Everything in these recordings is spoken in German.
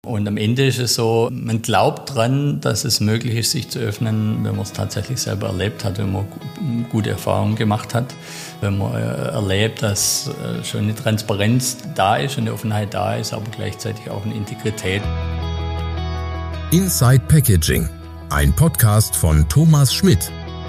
Und am Ende ist es so, man glaubt dran, dass es möglich ist, sich zu öffnen, wenn man es tatsächlich selber erlebt hat, wenn man gute Erfahrungen gemacht hat, wenn man erlebt, dass schon eine Transparenz da ist, eine Offenheit da ist, aber gleichzeitig auch eine Integrität. Inside Packaging, ein Podcast von Thomas Schmidt.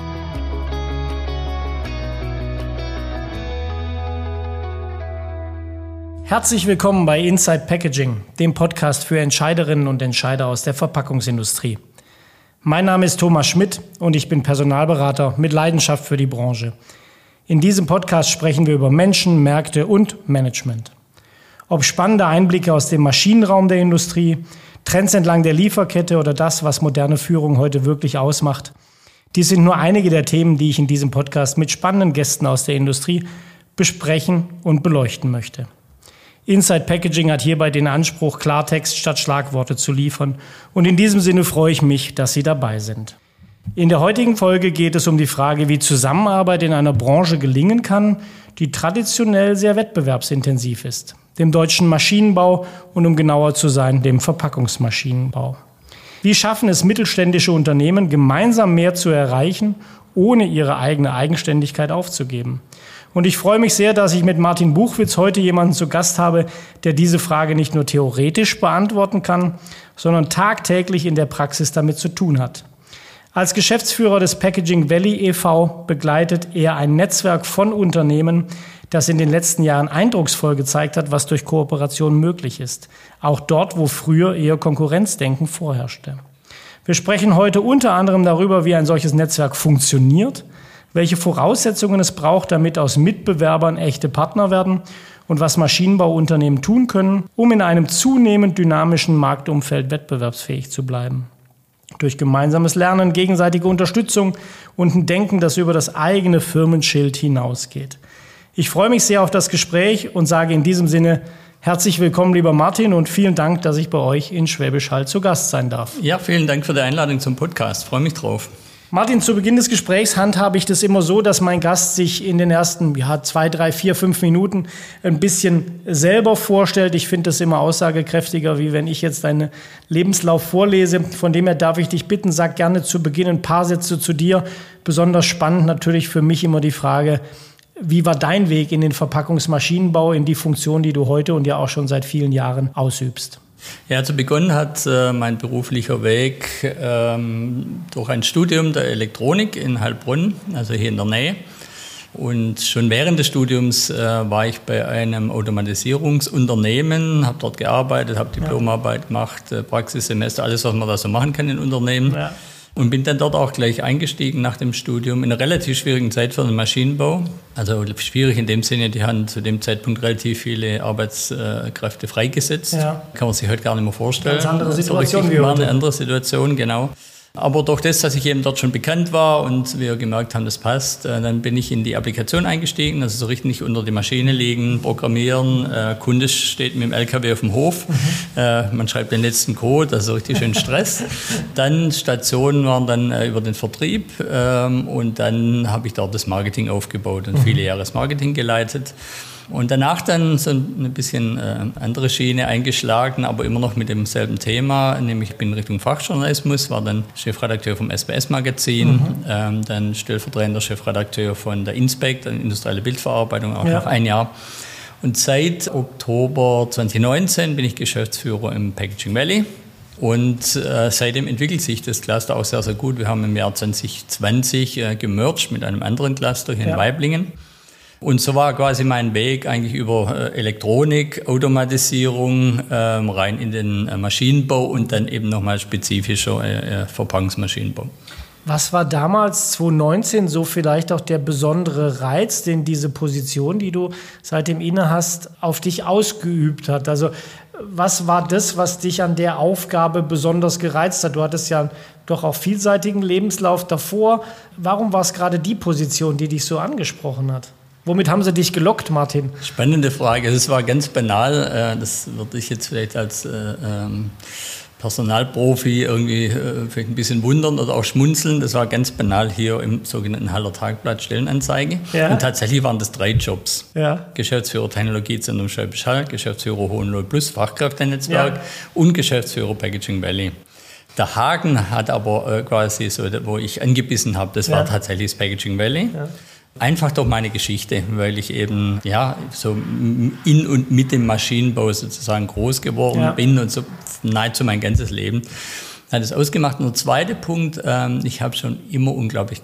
Herzlich willkommen bei Inside Packaging, dem Podcast für Entscheiderinnen und Entscheider aus der Verpackungsindustrie. Mein Name ist Thomas Schmidt und ich bin Personalberater mit Leidenschaft für die Branche. In diesem Podcast sprechen wir über Menschen, Märkte und Management. Ob spannende Einblicke aus dem Maschinenraum der Industrie, Trends entlang der Lieferkette oder das, was moderne Führung heute wirklich ausmacht. Dies sind nur einige der Themen, die ich in diesem Podcast mit spannenden Gästen aus der Industrie besprechen und beleuchten möchte. Inside Packaging hat hierbei den Anspruch, Klartext statt Schlagworte zu liefern. Und in diesem Sinne freue ich mich, dass Sie dabei sind. In der heutigen Folge geht es um die Frage, wie Zusammenarbeit in einer Branche gelingen kann, die traditionell sehr wettbewerbsintensiv ist, dem deutschen Maschinenbau und, um genauer zu sein, dem Verpackungsmaschinenbau. Wie schaffen es mittelständische Unternehmen, gemeinsam mehr zu erreichen, ohne ihre eigene Eigenständigkeit aufzugeben? Und ich freue mich sehr, dass ich mit Martin Buchwitz heute jemanden zu Gast habe, der diese Frage nicht nur theoretisch beantworten kann, sondern tagtäglich in der Praxis damit zu tun hat. Als Geschäftsführer des Packaging Valley e.V. begleitet er ein Netzwerk von Unternehmen, das in den letzten Jahren eindrucksvoll gezeigt hat, was durch Kooperation möglich ist. Auch dort, wo früher eher Konkurrenzdenken vorherrschte. Wir sprechen heute unter anderem darüber, wie ein solches Netzwerk funktioniert, welche Voraussetzungen es braucht, damit aus Mitbewerbern echte Partner werden und was Maschinenbauunternehmen tun können, um in einem zunehmend dynamischen Marktumfeld wettbewerbsfähig zu bleiben. Durch gemeinsames Lernen, gegenseitige Unterstützung und ein Denken, das über das eigene Firmenschild hinausgeht. Ich freue mich sehr auf das Gespräch und sage in diesem Sinne herzlich willkommen, lieber Martin, und vielen Dank, dass ich bei euch in Schwäbisch Hall zu Gast sein darf. Ja, vielen Dank für die Einladung zum Podcast. Freue mich drauf. Martin, zu Beginn des Gesprächs handhabe ich das immer so, dass mein Gast sich in den ersten 2, 3, 4, 5 Minuten ein bisschen selber vorstellt. Ich finde das immer aussagekräftiger, wie wenn ich jetzt deinen Lebenslauf vorlese. Von dem her darf ich dich bitten, sag gerne zu Beginn ein paar Sätze zu dir. Besonders spannend natürlich für mich immer die Frage, wie war dein Weg in den Verpackungsmaschinenbau, in die Funktion, die du heute und ja auch schon seit vielen Jahren ausübst? Ja, also begonnen hat mein beruflicher Weg durch ein Studium der Elektronik in Heilbronn, also hier in der Nähe. Und schon während des Studiums war ich bei einem Automatisierungsunternehmen, habe dort gearbeitet, habe Diplomarbeit gemacht, Praxissemester, alles, was man da so machen kann in Unternehmen. Ja. Und bin dann dort auch gleich eingestiegen nach dem Studium in einer relativ schwierigen Zeit für den Maschinenbau. Also schwierig in dem Sinne, die haben zu dem Zeitpunkt relativ viele Arbeitskräfte freigesetzt. Ja. Kann man sich heute gar nicht mehr vorstellen. Ganz andere Situation wie heute. War eine andere Situation, genau. Aber durch das, dass ich eben dort schon bekannt war und wir gemerkt haben, das passt, dann bin ich in die Applikation eingestiegen, also so richtig unter die Maschine legen, programmieren. Kunde steht mit dem LKW auf dem Hof, man schreibt den letzten Code, also richtig schön Stress. Dann Stationen waren dann über den Vertrieb und dann habe ich dort das Marketing aufgebaut und viele Jahre das Marketing geleitet. Und danach dann so ein bisschen andere Schiene eingeschlagen, aber immer noch mit demselben Thema, nämlich ich bin in Richtung Fachjournalismus, war dann Chefredakteur vom SBS-Magazin, dann stellvertretender Chefredakteur von der Inspect, der industrielle Bildverarbeitung, auch noch ein Jahr. Und seit Oktober 2019 bin ich Geschäftsführer im Packaging Valley. Und seitdem entwickelt sich das Cluster auch sehr, sehr gut. Wir haben im Jahr 2020 gemerged mit einem anderen Cluster hier in Waiblingen. Und so war quasi mein Weg eigentlich über Elektronik, Automatisierung, rein in den Maschinenbau und dann eben nochmal spezifischer Verpackungsmaschinenbau. Was war damals 2019 so vielleicht auch der besondere Reiz, den diese Position, die du seitdem inne hast, auf dich ausgeübt hat? Also was war das, was dich an der Aufgabe besonders gereizt hat? Du hattest ja doch auch vielseitigen Lebenslauf davor. Warum war es gerade die Position, die dich so angesprochen hat? Womit haben sie dich gelockt, Martin? Spannende Frage. Es war ganz banal. Das würde ich jetzt vielleicht als Personalprofi irgendwie vielleicht ein bisschen wundern oder auch schmunzeln. Das war ganz banal hier im sogenannten Haller Tagblatt Stellenanzeige. Ja. Und tatsächlich waren das 3 Jobs. Ja. Geschäftsführer Technologiezentrum Schwäbisch Hall, Geschäftsführer Hohenlohe Plus, Fachkräftenetzwerk und Geschäftsführer Packaging Valley. Der Haken hat aber quasi so, wo ich angebissen habe, das war tatsächlich das Packaging Valley. Ja. Einfach durch meine Geschichte, weil ich eben so in und mit dem Maschinenbau sozusagen groß geworden bin und so nahezu mein ganzes Leben hat es ausgemacht. Und der zweite Punkt, ich habe schon immer unglaublich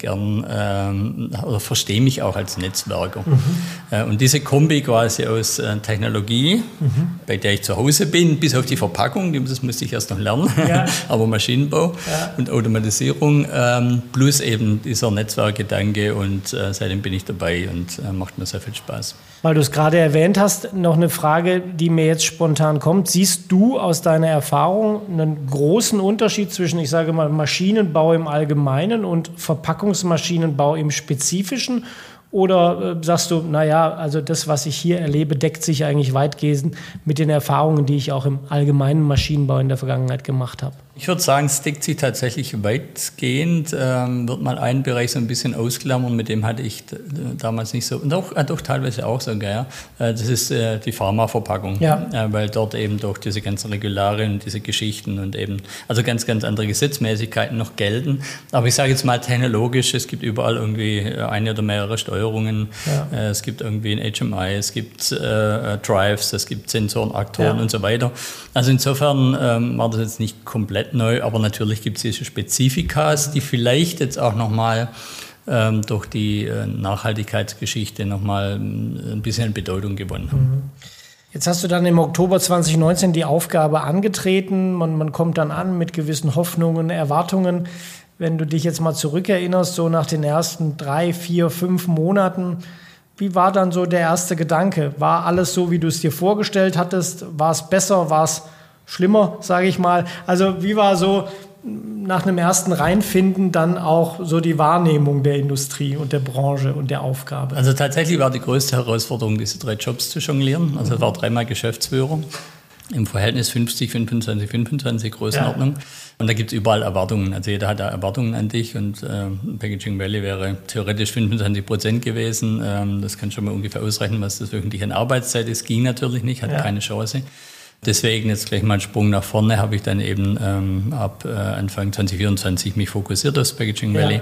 gern oder verstehe mich auch als Netzwerker. Und diese Kombi quasi aus Technologie, bei der ich zu Hause bin, bis auf die Verpackung, das musste ich erst noch lernen, aber Maschinenbau und Automatisierung, plus eben dieser Netzwerkgedanke und seitdem bin ich dabei und macht mir sehr viel Spaß. Weil du es gerade erwähnt hast, noch eine Frage, die mir jetzt spontan kommt. Siehst du aus deiner Erfahrung einen großen Unterschied zwischen, ich sage mal, Maschinenbau im Allgemeinen und Verpackungsmaschinenbau im Spezifischen? Oder sagst du, also das, was ich hier erlebe, deckt sich eigentlich weitgehend mit den Erfahrungen, die ich auch im allgemeinen Maschinenbau in der Vergangenheit gemacht habe? Ich würde sagen, es deckt sich tatsächlich weitgehend. Wird mal einen Bereich so ein bisschen ausklammern, mit dem hatte ich damals nicht so, und auch teilweise auch sogar. Das ist die Pharmaverpackung, weil dort eben durch diese ganzen Regularien und diese Geschichten und eben, also ganz, ganz andere Gesetzmäßigkeiten noch gelten. Aber ich sage jetzt mal technologisch, es gibt überall irgendwie eine oder mehrere Steuerungen. Es gibt irgendwie ein HMI, es gibt Drives, es gibt Sensoren, Aktoren und so weiter. Also insofern war das jetzt nicht komplett neu, aber natürlich gibt es diese Spezifikas, die vielleicht jetzt auch nochmal durch die Nachhaltigkeitsgeschichte nochmal ein bisschen Bedeutung gewonnen haben. Jetzt hast du dann im Oktober 2019 die Aufgabe angetreten. Man kommt dann an mit gewissen Hoffnungen, Erwartungen. Wenn du dich jetzt mal zurückerinnerst, so nach den ersten 3, 4, 5 Monaten, wie war dann so der erste Gedanke? War alles so, wie du es dir vorgestellt hattest? War es besser? War es schlimmer, sage ich mal? Also wie war so nach einem ersten Reinfinden dann auch so die Wahrnehmung der Industrie und der Branche und der Aufgabe? Also tatsächlich war die größte Herausforderung, diese 3 Jobs zu jonglieren. Also ich war 3-mal Geschäftsführer. Im Verhältnis 50, 25, 25 Größenordnung. Und da gibt es überall Erwartungen. Also jeder hat da Erwartungen an dich und Packaging Valley wäre theoretisch 25% gewesen. Das kann schon mal ungefähr ausrechnen, was das wirklich an Arbeitszeit ist. Ging natürlich nicht, hat keine Chance. Deswegen jetzt gleich mal einen Sprung nach vorne, habe ich dann eben ab Anfang 2024 mich fokussiert auf Packaging Valley.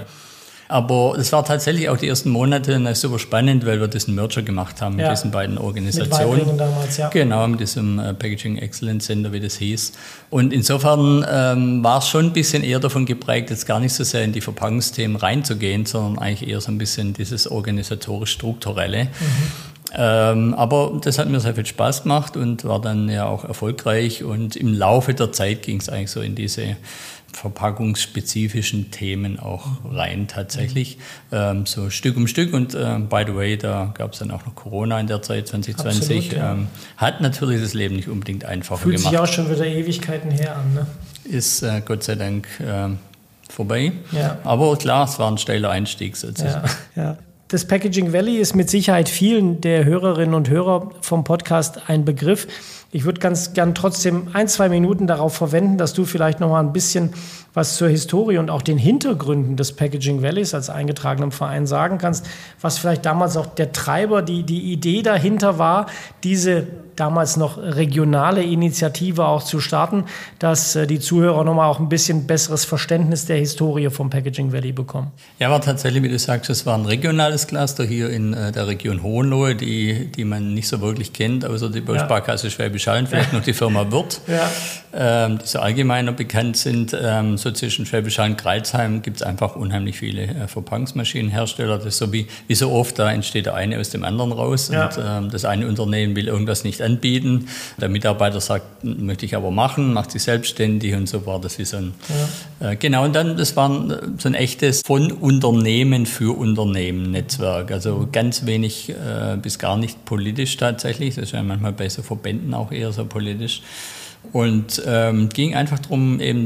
Aber es war tatsächlich auch die ersten Monate super spannend, weil wir diesen Merger gemacht haben mit diesen beiden Organisationen. Mit Weibringen damals, Genau, mit diesem Packaging Excellence Center, wie das hieß. Und insofern war es schon ein bisschen eher davon geprägt, jetzt gar nicht so sehr in die Verpackungsthemen reinzugehen, sondern eigentlich eher so ein bisschen dieses organisatorisch-strukturelle. Aber das hat mir sehr viel Spaß gemacht und war dann ja auch erfolgreich. Und im Laufe der Zeit ging es eigentlich so in diese verpackungsspezifischen Themen auch rein tatsächlich, so Stück um Stück. Und by the way, da gab es dann auch noch Corona in der Zeit 2020. Absolut, hat natürlich das Leben nicht unbedingt einfacher gemacht. Fühlt sich auch schon wieder Ewigkeiten her an, ne? Ist Gott sei Dank vorbei. Ja. Aber klar, es war ein steiler Einstieg sozusagen. Ja. Das Packaging Valley ist mit Sicherheit vielen der Hörerinnen und Hörer vom Podcast ein Begriff. Ich würde ganz gern trotzdem 1-2 Minuten darauf verwenden, dass du vielleicht noch mal ein bisschen was zur Historie und auch den Hintergründen des Packaging Valleys als eingetragenem Verein sagen kannst, was vielleicht damals auch der Treiber, die Idee dahinter war, diese damals noch regionale Initiative auch zu starten, dass die Zuhörer nochmal auch ein bisschen besseres Verständnis der Historie vom Packaging Valley bekommen. Ja, war tatsächlich, wie du sagst, es war ein regionales Cluster hier in der Region Hohenlohe, die man nicht so wirklich kennt, außer die Bausparkasse Schwäbisch Hall, vielleicht noch die Firma Wirth, die so allgemeiner bekannt sind. So zwischen Schwäbisch Hall und Crailsheim gibt es einfach unheimlich viele Verpackungsmaschinenhersteller. Das ist so wie so oft, da entsteht der eine aus dem anderen raus. Ja. Und das eine Unternehmen will irgendwas nicht anbieten. Der Mitarbeiter sagt, möchte ich aber machen, macht sich selbstständig und so war das wie so ein... genau, und dann, das war so ein echtes von Unternehmen für Unternehmen Netzwerk. Also ganz wenig bis gar nicht politisch tatsächlich. Das ist ja manchmal bei so Verbänden auch eher so politisch. Und ging einfach darum, eben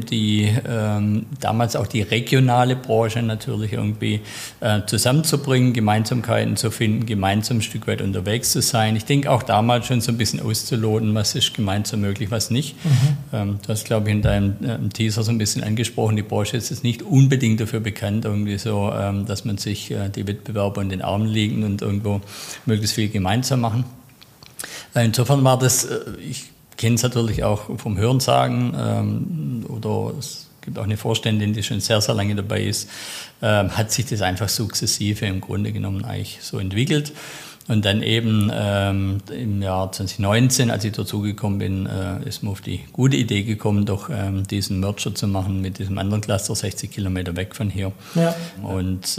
damals auch die regionale Branche natürlich irgendwie zusammenzubringen, Gemeinsamkeiten zu finden, gemeinsam ein Stück weit unterwegs zu sein. Ich denke auch damals schon so ein bisschen auszuloten, was ist gemeinsam möglich, was nicht. Du hast, glaube ich, in deinem Teaser so ein bisschen angesprochen, die Branche ist jetzt nicht unbedingt dafür bekannt, irgendwie so, dass man sich die Wettbewerber in den Armen liegen und irgendwo möglichst viel gemeinsam machen. Insofern war das, ich kenne es natürlich auch vom Hörensagen oder es gibt auch eine Vorständin, die schon sehr, sehr lange dabei ist, hat sich das einfach sukzessive im Grunde genommen eigentlich so entwickelt. Und dann eben im Jahr 2019, als ich dazugekommen bin, ist mir auf die gute Idee gekommen, doch diesen Merger zu machen mit diesem anderen Cluster, 60 Kilometer weg von hier. Ja. Und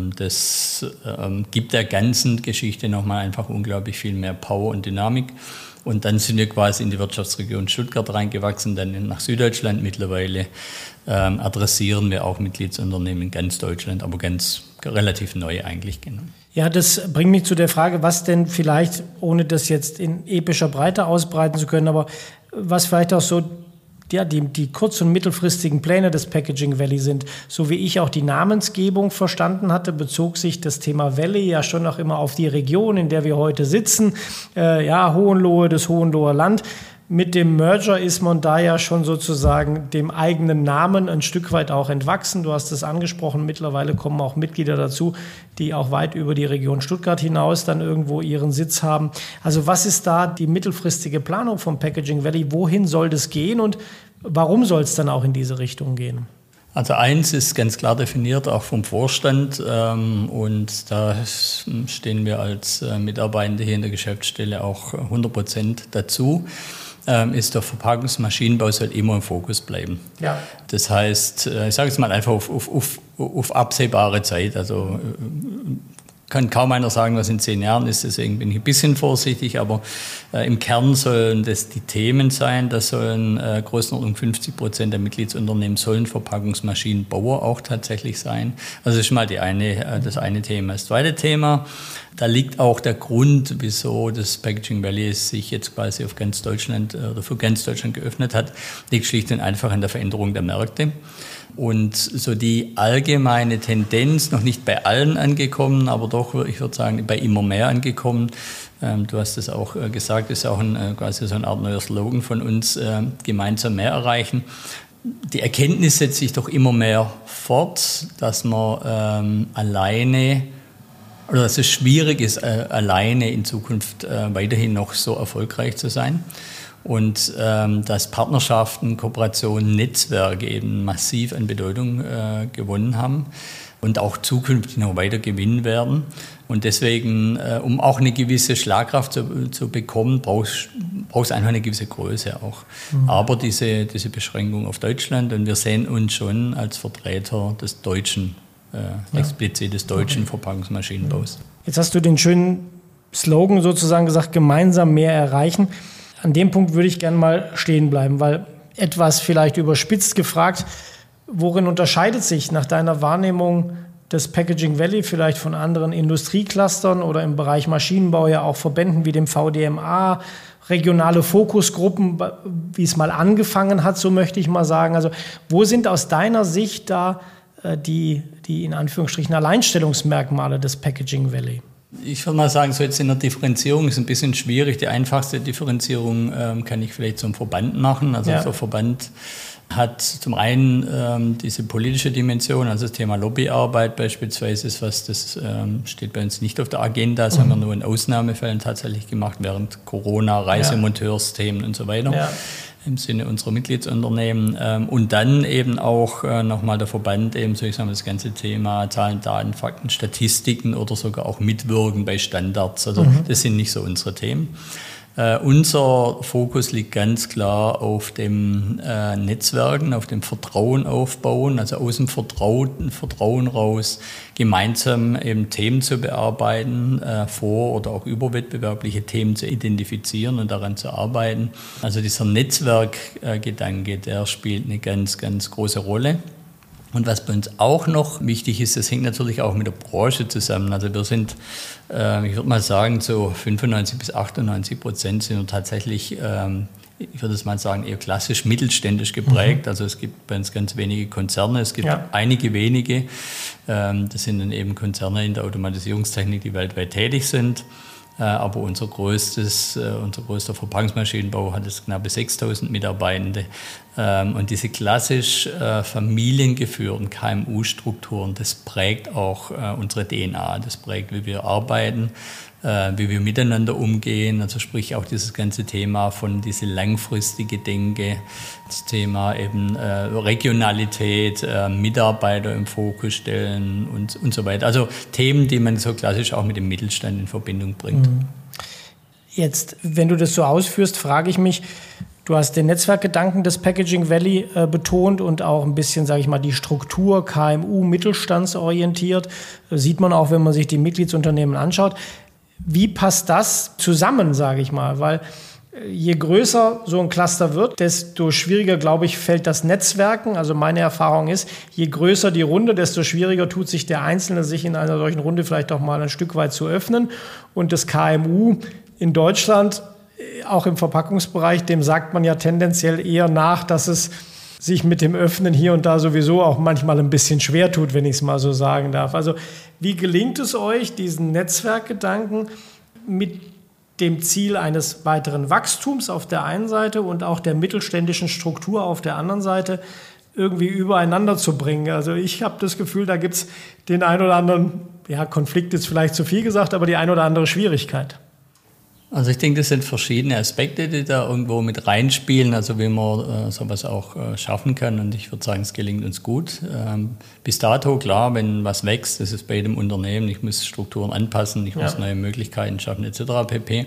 das gibt der ganzen Geschichte nochmal einfach unglaublich viel mehr Power und Dynamik. Und dann sind wir quasi in die Wirtschaftsregion Stuttgart reingewachsen, dann nach Süddeutschland. Mittlerweile adressieren wir auch Mitgliedsunternehmen in ganz Deutschland, aber relativ neu eigentlich. Genau. Ja, das bringt mich zu der Frage, was denn vielleicht, ohne das jetzt in epischer Breite ausbreiten zu können, aber was vielleicht auch so die kurz- und mittelfristigen Pläne des Packaging Valley sind. So wie ich auch die Namensgebung verstanden hatte, bezog sich das Thema Valley ja schon auch immer auf die Region, in der wir heute sitzen. Hohenlohe, das Hohenloher Land. Mit dem Merger ist man da ja schon sozusagen dem eigenen Namen ein Stück weit auch entwachsen. Du hast es angesprochen, mittlerweile kommen auch Mitglieder dazu, die auch weit über die Region Stuttgart hinaus dann irgendwo ihren Sitz haben. Also was ist da die mittelfristige Planung vom Packaging Valley? Wohin soll das gehen und warum soll es dann auch in diese Richtung gehen? Also eins ist ganz klar definiert, auch vom Vorstand, und da stehen wir als Mitarbeitende hier in der Geschäftsstelle auch 100% dazu. Ist der Verpackungsmaschinenbau soll immer im Fokus bleiben. Ja. Das heißt, ich sage jetzt mal einfach auf absehbare Zeit. Also kann kaum einer sagen, was in 10 Jahren ist, deswegen bin ich ein bisschen vorsichtig, aber im Kern sollen das die Themen sein, das sollen Größenordnung 50% der Mitgliedsunternehmen sollen Verpackungsmaschinenbauer auch tatsächlich sein. Also das ist mal das eine Thema. Das zweite Thema, da liegt auch der Grund, wieso das Packaging Valley sich jetzt quasi auf ganz Deutschland oder für ganz Deutschland geöffnet hat, liegt schlicht und einfach an der Veränderung der Märkte. Und so die allgemeine Tendenz, noch nicht bei allen angekommen, aber doch, ich würde sagen, bei immer mehr angekommen. Du hast es auch gesagt, ist auch quasi so eine Art neuer Slogan von uns, gemeinsam mehr erreichen. Die Erkenntnis setzt sich doch immer mehr fort, dass man alleine, oder dass es schwierig ist, alleine in Zukunft weiterhin noch so erfolgreich zu sein. Und dass Partnerschaften, Kooperationen, Netzwerke eben massiv an Bedeutung gewonnen haben und auch zukünftig noch weiter gewinnen werden. Und deswegen, um auch eine gewisse Schlagkraft zu bekommen, brauchst einfach eine gewisse Größe auch. Mhm. Aber diese Beschränkung auf Deutschland, und wir sehen uns schon als Vertreter des deutschen, explizit des deutschen Verpackungsmaschinenbaus. Jetzt hast du den schönen Slogan sozusagen gesagt, gemeinsam mehr erreichen. An dem Punkt würde ich gerne mal stehen bleiben, weil etwas vielleicht überspitzt gefragt, worin unterscheidet sich nach deiner Wahrnehmung das Packaging Valley vielleicht von anderen Industrieclustern oder im Bereich Maschinenbau ja auch Verbänden wie dem VDMA, regionale Fokusgruppen, wie es mal angefangen hat, so möchte ich mal sagen. Also wo sind aus deiner Sicht da die in Anführungsstrichen Alleinstellungsmerkmale des Packaging Valley? Ich würde mal sagen, so jetzt in der Differenzierung ist ein bisschen schwierig. Die einfachste Differenzierung kann ich vielleicht zum Verband machen. Also der Verband hat zum einen diese politische Dimension, also das Thema Lobbyarbeit beispielsweise ist was, das steht bei uns nicht auf der Agenda, das haben wir nur in Ausnahmefällen tatsächlich gemacht, während Corona, Reisemonteursthemen und so weiter. Ja. Im Sinne unserer Mitgliedsunternehmen. Und dann eben auch nochmal der Verband eben, so ich sage mal, das ganze Thema Zahlen, Daten, Fakten, Statistiken oder sogar auch Mitwirken bei Standards. Also das sind nicht so unsere Themen. Unser Fokus liegt ganz klar auf dem Netzwerken, auf dem Vertrauen aufbauen, also aus dem Vertrauen raus gemeinsam eben Themen zu bearbeiten, vor- oder auch überwettbewerbliche Themen zu identifizieren und daran zu arbeiten. Also dieser Netzwerkgedanke, der spielt eine ganz, ganz große Rolle. Und was bei uns auch noch wichtig ist, das hängt natürlich auch mit der Branche zusammen. Also wir sind, ich würde mal sagen, so 95% bis 98% sind wir tatsächlich ich würde es mal sagen, eher klassisch mittelständisch geprägt. Also es gibt bei uns ganz wenige Konzerne, es gibt einige wenige. Das sind dann eben Konzerne in der Automatisierungstechnik, die weltweit tätig sind. Aber unser größter Verpackungsmaschinenbau hat es knapp 6.000 Mitarbeitende. Und diese klassisch familiengeführten KMU-Strukturen, das prägt auch unsere DNA, das prägt, wie wir arbeiten, wie wir miteinander umgehen, also sprich auch dieses ganze Thema von diese langfristige Denke, das Thema eben Regionalität, Mitarbeiter im Fokus stellen und so weiter. Also Themen, die man so klassisch auch mit dem Mittelstand in Verbindung bringt. Jetzt, wenn du das so ausführst, frage ich mich, du hast den Netzwerkgedanken des Packaging Valley betont und auch ein bisschen, sage ich mal, die Struktur KMU mittelstandsorientiert. Sieht man auch, wenn man sich die Mitgliedsunternehmen anschaut. Wie passt das zusammen, sage ich mal? Weil je größer so ein Cluster wird, desto schwieriger, glaube ich, fällt das Netzwerken. Also meine Erfahrung ist, je größer die Runde, desto schwieriger tut sich der Einzelne, sich in einer solchen Runde vielleicht auch mal ein Stück weit zu öffnen. Und das KMU in Deutschland, auch im Verpackungsbereich, dem sagt man ja tendenziell eher nach, dass es sich mit dem Öffnen hier und da sowieso auch manchmal ein bisschen schwer tut, wenn ich es mal so sagen darf. Also wie gelingt es euch, diesen Netzwerkgedanken mit dem Ziel eines weiteren Wachstums auf der einen Seite und auch der mittelständischen Struktur auf der anderen Seite irgendwie übereinander zu bringen? Also ich habe das Gefühl, da gibt es den ein oder anderen, Konflikt ist vielleicht zu viel gesagt, aber die ein oder andere Schwierigkeit. Also ich denke, das sind verschiedene Aspekte, die da irgendwo mit reinspielen, also wie man sowas auch schaffen kann, und ich würde sagen, es gelingt uns gut. Bis dato, klar, wenn was wächst, das ist bei jedem Unternehmen, ich muss Strukturen anpassen, ich muss neue Möglichkeiten schaffen etc. pp.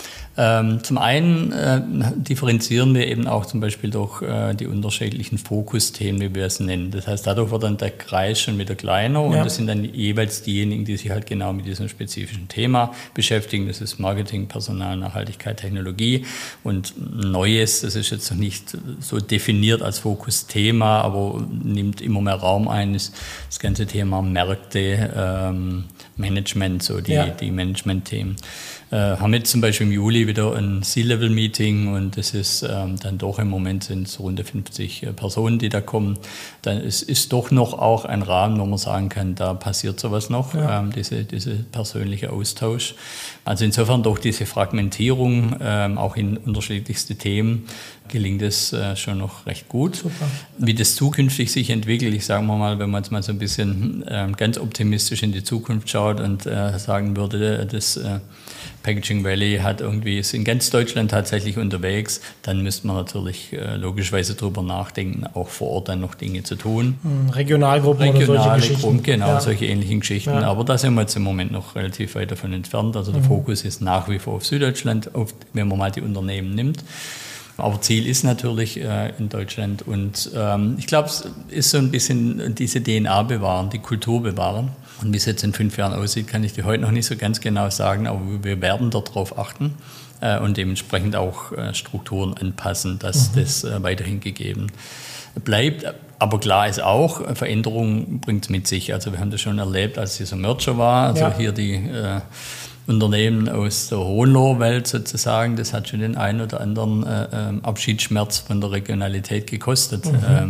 Zum einen differenzieren wir eben auch zum Beispiel durch die unterschiedlichen Fokusthemen, wie wir es nennen. Das heißt, dadurch wird dann der Kreis schon wieder kleiner und das sind dann jeweils diejenigen, die sich halt genau mit diesem spezifischen Thema beschäftigen. Das ist Marketing, Personal, Nachhaltigkeit, Technologie und Neues. Das ist jetzt noch nicht so definiert als Fokusthema, aber nimmt immer mehr Raum ein. Das ganze Thema Märkte, Management, so die Management-Themen. Haben jetzt zum Beispiel im Juli wieder ein C-Level-Meeting und das ist dann doch im Moment sind es rund 50 Personen, die da kommen. Dann ist doch noch auch ein Rahmen, wo man sagen kann, da passiert sowas noch, diese persönliche Austausch. Also insofern durch diese Fragmentierung, auch in unterschiedlichste Themen, gelingt es schon noch recht gut. Super. Wie das zukünftig sich entwickelt, ich sage mal, wenn man jetzt mal so ein bisschen ganz optimistisch in die Zukunft schaut und sagen würde, das Packaging Valley ist in ganz Deutschland tatsächlich unterwegs, dann müsste man natürlich logischerweise drüber nachdenken, auch vor Ort dann noch Dinge zu tun. Regionalgruppen oder solche Geschichten. Genau, solche ähnlichen Geschichten. Ja. Aber da sind wir jetzt im Moment noch relativ weit davon entfernt. Also der Fokus ist nach wie vor auf Süddeutschland, wenn man mal die Unternehmen nimmt. Aber Ziel ist natürlich in Deutschland und ich glaube, es ist so ein bisschen diese DNA bewahren, die Kultur bewahren. Und wie es jetzt in 5 Jahren aussieht, kann ich dir heute noch nicht so ganz genau sagen, aber wir werden darauf achten und dementsprechend auch Strukturen anpassen, dass das weiterhin gegeben bleibt. Aber klar ist auch, Veränderung bringt es mit sich. Also wir haben das schon erlebt, als dieser Merger war, also hier die Unternehmen aus der Hohenlohe-Welt sozusagen, das hat schon den einen oder anderen Abschiedsschmerz von der Regionalität gekostet.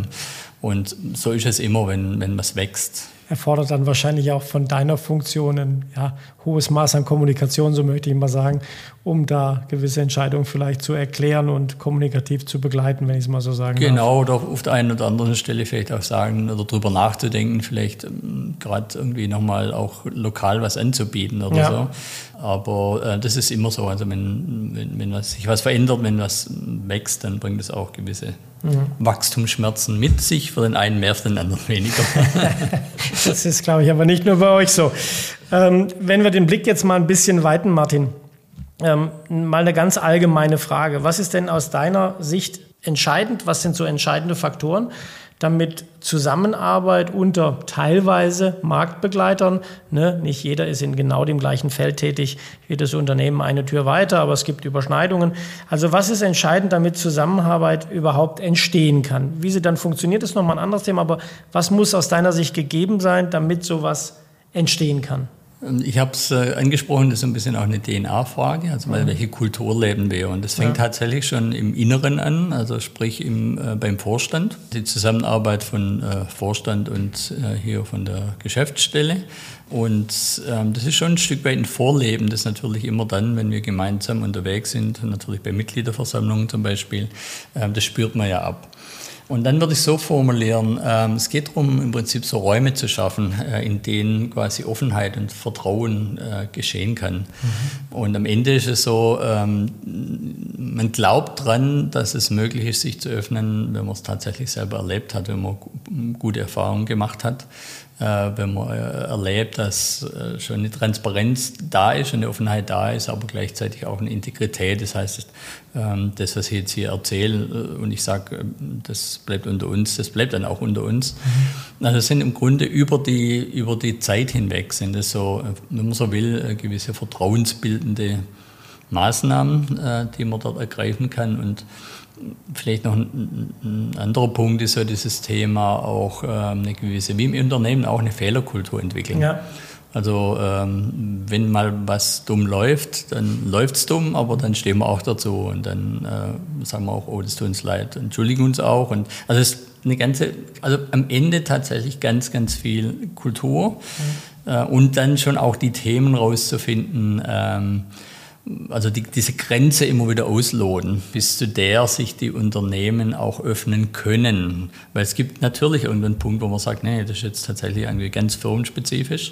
Und so ist es immer, wenn was wächst. Erfordert dann wahrscheinlich auch von deiner Funktion ein hohes Maß an Kommunikation, so möchte ich mal sagen, um da gewisse Entscheidungen vielleicht zu erklären und kommunikativ zu begleiten, wenn ich es mal so sagen darf. Genau, oder auf der einen oder anderen Stelle vielleicht auch sagen oder drüber nachzudenken, vielleicht gerade irgendwie nochmal auch lokal was anzubieten oder so. Aber das ist immer so, also wenn sich was verändert, wenn was wächst, dann bringt es auch gewisse Wachstumsschmerzen mit sich, für den einen mehr, für den anderen weniger. Das ist, glaube ich, aber nicht nur bei euch so. Wenn wir den Blick jetzt mal ein bisschen weiten, Martin, mal eine ganz allgemeine Frage. Was ist denn aus deiner Sicht entscheidend? Was sind so entscheidende Faktoren, damit Zusammenarbeit unter teilweise Marktbegleitern, nicht jeder ist in genau dem gleichen Feld tätig, jedes Unternehmen eine Tür weiter, aber es gibt Überschneidungen. Also was ist entscheidend, damit Zusammenarbeit überhaupt entstehen kann? Wie sie dann funktioniert, ist nochmal ein anderes Thema, aber was muss aus deiner Sicht gegeben sein, damit sowas entstehen kann? Ich habe es angesprochen, das ist ein bisschen auch eine DNA-Frage, also welche Kultur leben wir? Und das fängt tatsächlich schon im Inneren an, also sprich beim Vorstand. Die Zusammenarbeit von Vorstand und hier von der Geschäftsstelle. Und das ist schon ein Stück weit ein Vorleben, das natürlich immer dann, wenn wir gemeinsam unterwegs sind, natürlich bei Mitgliederversammlungen zum Beispiel, das spürt man ja ab. Und dann würde ich so formulieren, es geht darum, im Prinzip so Räume zu schaffen, in denen quasi Offenheit und Vertrauen geschehen kann. Und am Ende ist es so, man glaubt dran, dass es möglich ist, sich zu öffnen, wenn man es tatsächlich selber erlebt hat, wenn man gute Erfahrungen gemacht hat. Wenn man erlebt, dass schon eine Transparenz da ist, eine Offenheit da ist, aber gleichzeitig auch eine Integrität. Das heißt, das, was ich jetzt hier erzähle und ich sage, das bleibt unter uns, das bleibt dann auch unter uns. Also es sind im Grunde über die Zeit hinweg, sind es so, wenn man so will, gewisse vertrauensbildende Maßnahmen, die man dort ergreifen kann. Und vielleicht noch ein anderer Punkt ist so dieses Thema auch eine gewisse, wie im Unternehmen, auch eine Fehlerkultur entwickeln. Ja. Also wenn mal was dumm läuft, dann läuft's dumm, aber dann stehen wir auch dazu und dann sagen wir auch, oh, das tut uns leid, entschuldigen uns auch. Und also es ist also am Ende tatsächlich ganz, ganz viel Kultur und dann schon auch die Themen rauszufinden, also diese Grenze immer wieder ausloten, bis zu der sich die Unternehmen auch öffnen können. Weil es gibt natürlich irgendeinen Punkt, wo man sagt, nee, das ist jetzt tatsächlich irgendwie ganz firmenspezifisch.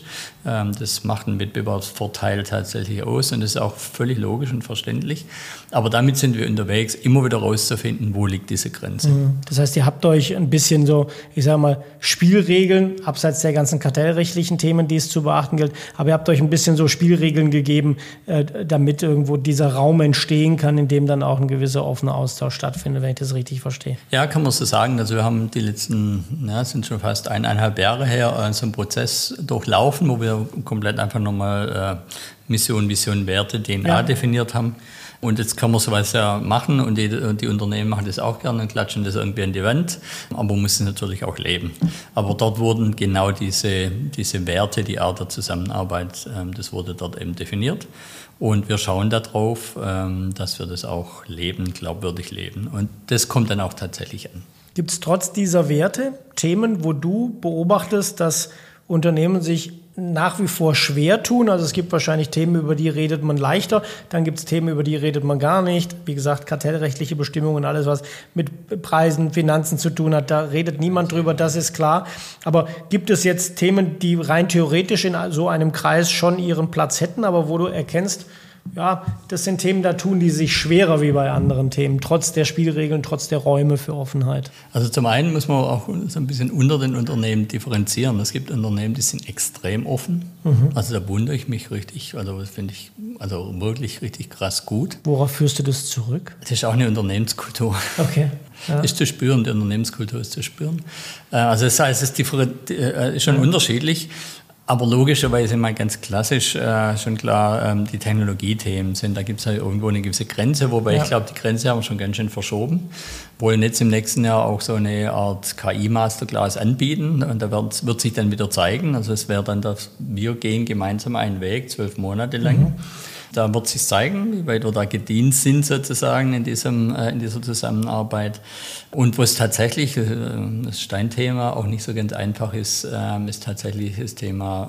Das macht einen Wettbewerbsvorteil tatsächlich aus und das ist auch völlig logisch und verständlich. Aber damit sind wir unterwegs, immer wieder rauszufinden, wo liegt diese Grenze. Das heißt, ihr habt euch ein bisschen so, ich sage mal, Spielregeln, abseits der ganzen kartellrechtlichen Themen, die es zu beachten gilt, aber ihr habt euch ein bisschen so Spielregeln gegeben, damit irgendwo dieser Raum entstehen kann, in dem dann auch ein gewisser offener Austausch stattfindet, wenn ich das richtig verstehe. Ja, kann man so sagen. Also wir haben die letzten, sind schon fast 1,5 Jahre her, so einen Prozess durchlaufen, wo wir komplett einfach nochmal Mission, Vision, Werte, DNA definiert haben. Und jetzt kann man sowas ja machen und die Unternehmen machen das auch gerne und klatschen das irgendwie an die Wand, aber man muss es natürlich auch leben. Aber dort wurden genau diese Werte, die Art der Zusammenarbeit, das wurde dort eben definiert. Und wir schauen darauf, dass wir das auch leben, glaubwürdig leben. Und das kommt dann auch tatsächlich an. Gibt es trotz dieser Werte Themen, wo du beobachtest, dass Unternehmen sich nach wie vor schwer tun? Also es gibt wahrscheinlich Themen, über die redet man leichter. Dann gibt es Themen, über die redet man gar nicht. Wie gesagt, kartellrechtliche Bestimmungen, alles, was mit Preisen, Finanzen zu tun hat, da redet niemand drüber, das ist klar. Aber gibt es jetzt Themen, die rein theoretisch in so einem Kreis schon ihren Platz hätten, aber wo du erkennst, ja, das sind Themen, da tun die sich schwerer wie bei anderen Themen, trotz der Spielregeln, trotz der Räume für Offenheit? Also zum einen muss man auch so ein bisschen unter den Unternehmen differenzieren. Es gibt Unternehmen, die sind extrem offen. Also da wundere ich mich richtig. Also das finde ich also wirklich richtig krass gut. Worauf führst du das zurück? Das ist auch eine Unternehmenskultur. Okay. Ja. Ist zu spüren, die Unternehmenskultur ist zu spüren. Also das heißt, es ist schon unterschiedlich. Aber logischerweise mal ganz klassisch schon klar, die Technologiethemen sind, da gibt es halt irgendwo eine gewisse Grenze, wobei ich glaube, die Grenze haben wir schon ganz schön verschoben. Wollen jetzt im nächsten Jahr auch so eine Art KI-Masterclass anbieten und da wird sich dann wieder zeigen, also es wäre dann, dass wir gehen gemeinsam einen Weg, 12 Monate lang. Da wird sich zeigen, wie weit wir da gedient sind sozusagen in dieser Zusammenarbeit. Und wo es tatsächlich, das Steinthema auch nicht so ganz einfach ist, ist tatsächlich das Thema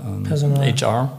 HR,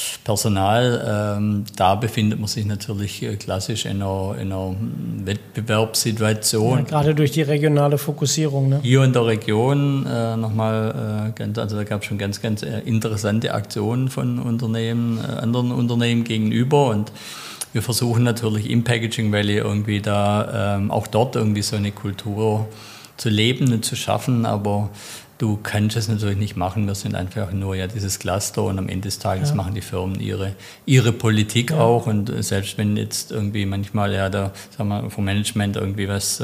Personal. Da befindet man sich natürlich klassisch in einer Wettbewerbssituation. Ja, gerade durch die regionale Fokussierung. Ne? Hier in der Region nochmal, also da gab es schon ganz, ganz interessante Aktionen von Unternehmen, anderen Unternehmen gegenüber. Und wir versuchen natürlich im Packaging Valley irgendwie da auch dort irgendwie so eine Kultur zu leben und zu schaffen, aber du kannst es natürlich nicht machen. Wir sind einfach nur dieses Cluster und am Ende des Tages machen die Firmen ihre Politik auch und selbst wenn jetzt irgendwie manchmal sagen wir, vom Management irgendwie was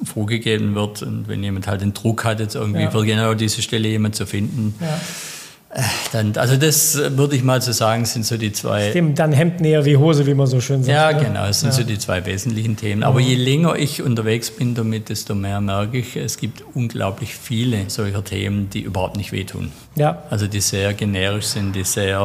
vorgegeben wird und wenn jemand halt den Druck hat, jetzt irgendwie für genau diese Stelle jemand zu finden, Also das würde ich mal so sagen, sind so die zwei... Stimmt, dann Hemd näher wie Hose, wie man so schön sagt. Ja, genau, das sind so die zwei wesentlichen Themen. Aber je länger ich unterwegs bin damit, desto mehr merke ich, es gibt unglaublich viele solcher Themen, die überhaupt nicht wehtun. Ja. Also die sehr generisch sind, die sehr...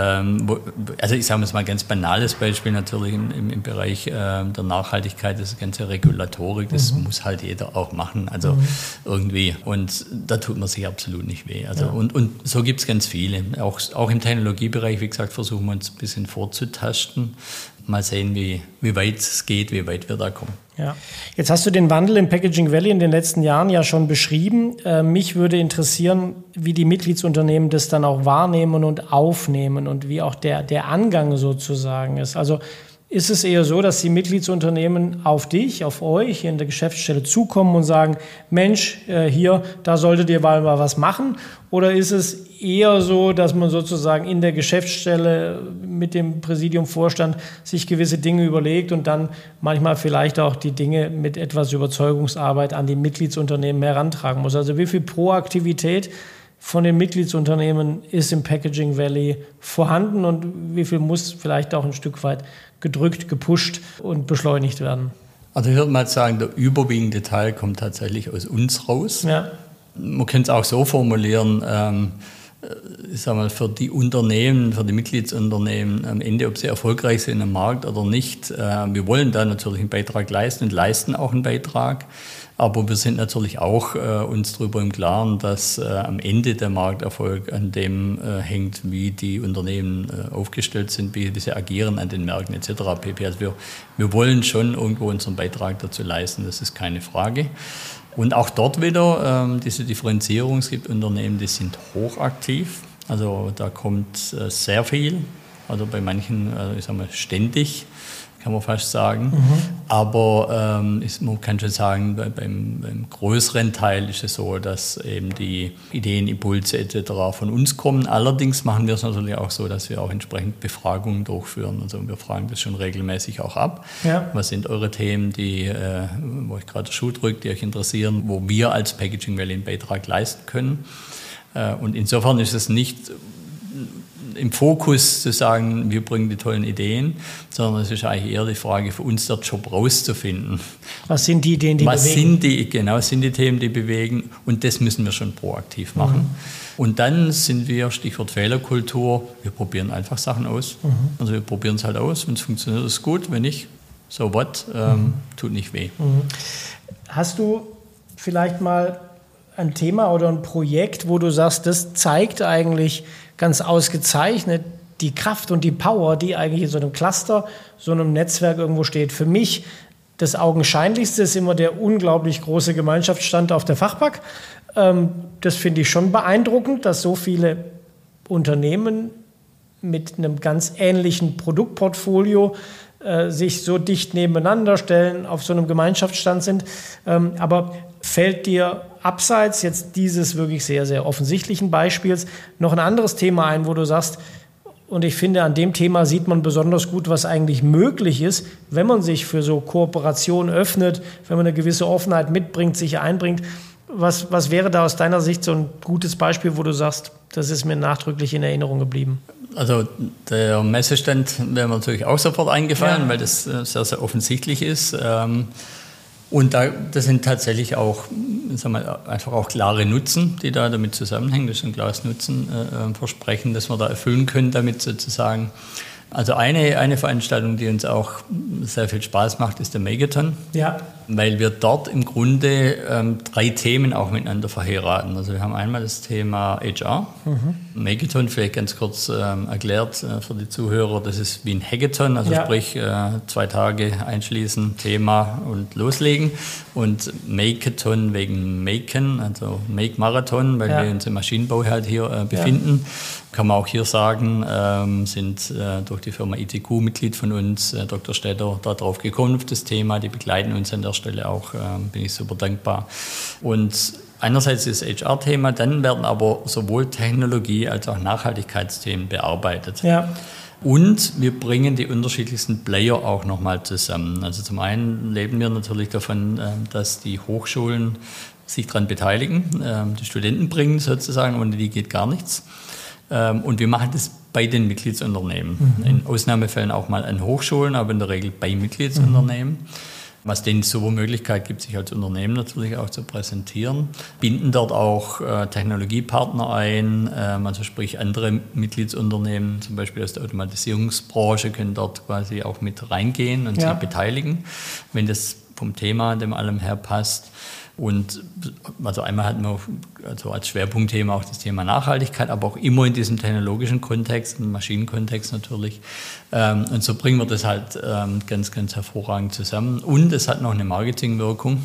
also ich sage mal ein ganz banales Beispiel natürlich im Bereich der Nachhaltigkeit, das ganze Regulatorik, das muss halt jeder auch machen, also irgendwie. Und da tut man sich absolut nicht weh. Also und so gibt es ganz viele. Auch im Technologiebereich, wie gesagt, versuchen wir uns ein bisschen vorzutasten. Mal sehen, wie weit es geht, wie weit wir da kommen. Ja. Jetzt hast du den Wandel im Packaging Valley in den letzten Jahren ja schon beschrieben. Mich würde interessieren, wie die Mitgliedsunternehmen das dann auch wahrnehmen und aufnehmen und wie auch der Angang sozusagen ist. Also ist es eher so, dass die Mitgliedsunternehmen auf dich, auf euch hier in der Geschäftsstelle zukommen und sagen, Mensch, hier, da solltet ihr mal was machen? Oder ist es eher so, dass man sozusagen in der Geschäftsstelle mit dem Präsidium, Vorstand sich gewisse Dinge überlegt und dann manchmal vielleicht auch die Dinge mit etwas Überzeugungsarbeit an die Mitgliedsunternehmen herantragen muss? Also wie viel Proaktivität von den Mitgliedsunternehmen ist im Packaging Valley vorhanden und wie viel muss vielleicht auch ein Stück weit gedrückt, gepusht und beschleunigt werden? Also ich würde mal sagen, der überwiegende Teil kommt tatsächlich aus uns raus. Ja. Man könnte es auch so formulieren, ich sag mal, für die Unternehmen, für die Mitgliedsunternehmen am Ende, ob sie erfolgreich sind im Markt oder nicht. Wir wollen da natürlich einen Beitrag leisten und leisten auch einen Beitrag. Aber wir sind natürlich auch uns darüber im Klaren, dass am Ende der Markterfolg an dem hängt, wie die Unternehmen aufgestellt sind, wie sie agieren an den Märkten etc. pp. Also wir wollen schon irgendwo unseren Beitrag dazu leisten, das ist keine Frage. Und auch dort wieder diese Differenzierung, es gibt Unternehmen, die sind hochaktiv, also da kommt sehr viel, also bei manchen, ich sag mal, ständig, kann man fast sagen. Aber man kann schon sagen, beim größeren Teil ist es so, dass eben die Ideen, Impulse etc. von uns kommen. Allerdings machen wir es natürlich auch so, dass wir auch entsprechend Befragungen durchführen. Also wir fragen das schon regelmäßig auch ab. Ja. Was sind eure Themen, wo euch gerade der Schuh drückt, die euch interessieren, wo wir als Packaging Valley einen Beitrag leisten können? Und insofern ist es nicht im Fokus zu sagen, wir bringen die tollen Ideen, sondern es ist eigentlich eher die Frage für uns, der Job rauszufinden. Was sind die Ideen, die bewegen? Was sind die Themen, die bewegen? Und das müssen wir schon proaktiv machen. Und dann sind wir, Stichwort Fehlerkultur, wir probieren einfach Sachen aus. Also wir probieren es halt aus, wenn es funktioniert, ist gut, wenn nicht, so what, tut nicht weh. Hast du vielleicht mal ein Thema oder ein Projekt, wo du sagst, das zeigt eigentlich ganz ausgezeichnet die Kraft und die Power, die eigentlich in so einem Cluster, so einem Netzwerk irgendwo steht. Für mich das Augenscheinlichste ist immer der unglaublich große Gemeinschaftsstand auf der Fachpack. Das finde ich schon beeindruckend, dass so viele Unternehmen mit einem ganz ähnlichen Produktportfolio sich so dicht nebeneinander stellen, auf so einem Gemeinschaftsstand sind. Aber fällt dir abseits jetzt dieses wirklich sehr, sehr offensichtlichen Beispiels noch ein anderes Thema ein, wo du sagst, und ich finde, an dem Thema sieht man besonders gut, was eigentlich möglich ist, wenn man sich für so Kooperation öffnet, wenn man eine gewisse Offenheit mitbringt, sich einbringt. Was wäre da aus deiner Sicht so ein gutes Beispiel, wo du sagst, das ist mir nachdrücklich in Erinnerung geblieben? Also der Messestand wäre mir natürlich auch sofort eingefallen, weil das sehr, sehr offensichtlich ist. Und das sind tatsächlich auch, sagen wir, einfach auch klare Nutzen, die da damit zusammenhängen. Das ist ein klares Nutzenversprechen, das wir da erfüllen können damit sozusagen. Also eine Veranstaltung, die uns auch sehr viel Spaß macht, ist der Megaton. Ja. Weil wir dort im Grunde 3 Themen auch miteinander verheiraten. Also wir haben einmal das Thema HR. Megaton, vielleicht ganz kurz erklärt für die Zuhörer, das ist wie ein Hackathon, also sprich 2 Tage einschließen, Thema und loslegen. Und Makeathon wegen Maken, also Make Marathon, weil wir uns im Maschinenbau halt hier befinden. Kann man auch hier sagen, sind durch die Firma ITQ Mitglied von uns, Dr. Stetter, da drauf gekommen auf das Thema. Die begleiten uns an der Stelle auch, bin ich super dankbar. Und einerseits ist das HR-Thema, dann werden aber sowohl Technologie als auch Nachhaltigkeitsthemen bearbeitet. Ja. Und wir bringen die unterschiedlichsten Player auch nochmal zusammen. Also zum einen leben wir natürlich davon, dass die Hochschulen sich daran beteiligen, die Studenten bringen sozusagen, ohne die geht gar nichts. Und wir machen das bei den Mitgliedsunternehmen. In Ausnahmefällen auch mal an Hochschulen, aber in der Regel bei Mitgliedsunternehmen. Was denen so eine Möglichkeit gibt, sich als Unternehmen natürlich auch zu präsentieren. Binden dort auch Technologiepartner ein, also sprich andere Mitgliedsunternehmen, zum Beispiel aus der Automatisierungsbranche, können dort quasi auch mit reingehen und sich beteiligen, wenn das vom Thema dem allem her passt. Und also einmal hatten wir also als Schwerpunktthema auch das Thema Nachhaltigkeit, aber auch immer in diesem technologischen Kontext, im Maschinenkontext natürlich. Und so bringen wir das halt ganz, ganz hervorragend zusammen. Und es hat noch eine Marketingwirkung.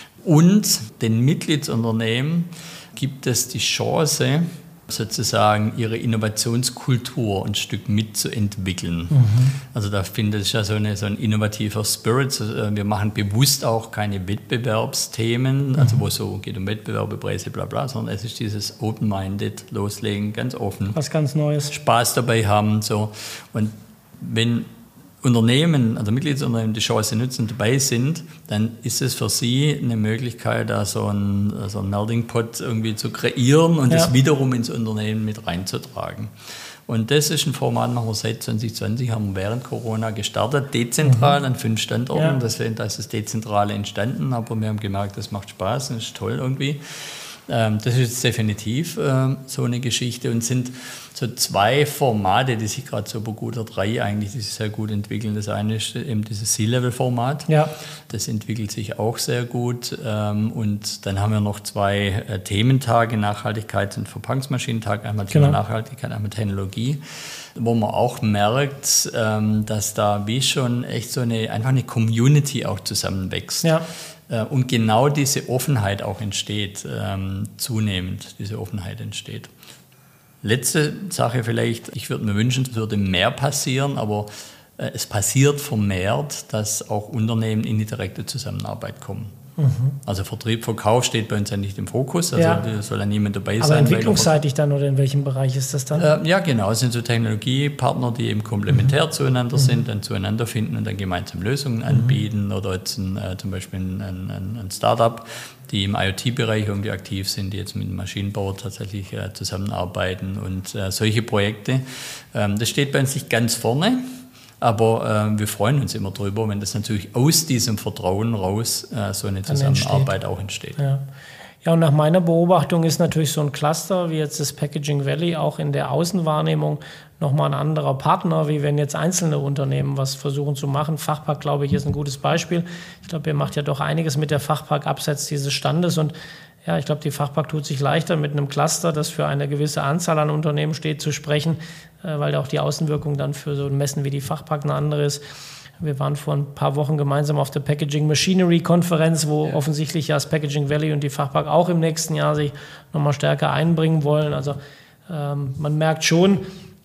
Und den Mitgliedsunternehmen gibt es die Chance, sozusagen ihre Innovationskultur ein Stück mitzuentwickeln. Also da finde ich ja so ein innovativer Spirit. Wir machen bewusst auch keine Wettbewerbsthemen, also wo es so geht um Wettbewerbe, Preise, bla bla, sondern es ist dieses Open-Minded, loslegen, ganz offen. Was ganz Neues. Spaß dabei haben. So. Und wenn Unternehmen, also Mitgliedsunternehmen, die Chance nutzen, dabei sind, dann ist es für sie eine Möglichkeit, da so ein Melting Pot irgendwie zu kreieren und das wiederum ins Unternehmen mit reinzutragen. Und das ist ein Format, machen wir seit 2020, haben wir während Corona gestartet, dezentral an 5 Standorten. Deswegen ist das Dezentrale entstanden, aber wir haben gemerkt, das macht Spaß und ist toll irgendwie. Das ist jetzt definitiv so eine Geschichte und sind so 2 Formate, die sich gerade so gut, oder 3 eigentlich, die sich sehr gut entwickeln. Das eine ist eben dieses C-Level-Format. Ja. Das entwickelt sich auch sehr gut. Und dann haben wir noch 2 Thementage, Nachhaltigkeit und Verpackungsmaschinentag. Einmal Thema Nachhaltigkeit, einmal Technologie, wo man auch merkt, dass da wie schon echt einfach eine Community auch zusammenwächst. Ja. Und genau diese Offenheit auch entsteht, zunehmend diese Offenheit entsteht. Letzte Sache vielleicht, ich würde mir wünschen, es würde mehr passieren, aber es passiert vermehrt, dass auch Unternehmen in die direkte Zusammenarbeit kommen. Also Vertrieb, Verkauf steht bei uns ja nicht im Fokus, also da soll ja niemand dabei sein. Aber entwicklungsseitig dann oder in welchem Bereich ist das dann? Ja genau, es sind so Technologiepartner, die eben komplementär zueinander sind, dann zueinander finden und dann gemeinsam Lösungen anbieten oder jetzt zum Beispiel ein Startup, die im IoT-Bereich irgendwie aktiv sind, die jetzt mit dem Maschinenbauer tatsächlich zusammenarbeiten und solche Projekte. Das steht bei uns nicht ganz vorne. Aber wir freuen uns immer drüber, wenn das natürlich aus diesem Vertrauen raus so eine Zusammenarbeit auch entsteht. Ja, und nach meiner Beobachtung ist natürlich so ein Cluster wie jetzt das Packaging Valley auch in der Außenwahrnehmung nochmal ein anderer Partner, wie wenn jetzt einzelne Unternehmen was versuchen zu machen. Fachpark, glaube ich, ist ein gutes Beispiel. Ich glaube, ihr macht ja doch einiges mit der Fachpark abseits dieses Standes und ja, ich glaube, die Fachpark tut sich leichter mit einem Cluster, das für eine gewisse Anzahl an Unternehmen steht, zu sprechen, weil auch die Außenwirkung dann für so ein Messen wie die Fachpark eine andere ist. Wir waren vor ein paar Wochen gemeinsam auf der Packaging Machinery Konferenz, wo offensichtlich ja das Packaging Valley und die Fachpark auch im nächsten Jahr sich nochmal stärker einbringen wollen. Also man merkt schon,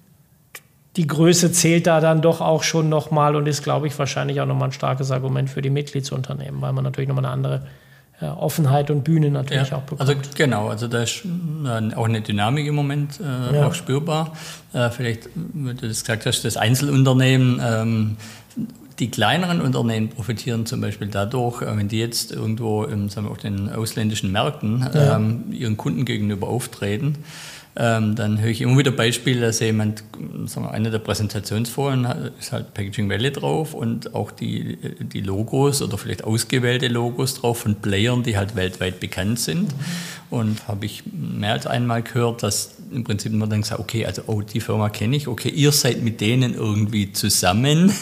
die Größe zählt da dann doch auch schon nochmal und ist, glaube ich, wahrscheinlich auch nochmal ein starkes Argument für die Mitgliedsunternehmen, weil man natürlich nochmal eine andere Offenheit und Bühne natürlich auch bekommt. Also genau, also da ist auch eine Dynamik im Moment auch spürbar. Vielleicht, wie du das gesagt hast, das Einzelunternehmen, die kleineren Unternehmen profitieren zum Beispiel dadurch, wenn die jetzt irgendwo auf den ausländischen Märkten ihren Kunden gegenüber auftreten, dann höre ich immer wieder Beispiele, dass jemand, eine der Präsentationsfolien ist halt Packaging Valley drauf und auch die Logos oder vielleicht ausgewählte Logos drauf von Playern, die halt weltweit bekannt sind. Und habe ich mehr als einmal gehört, dass im Prinzip man dann sagt, okay, also die Firma kenne ich, okay, ihr seid mit denen irgendwie zusammen,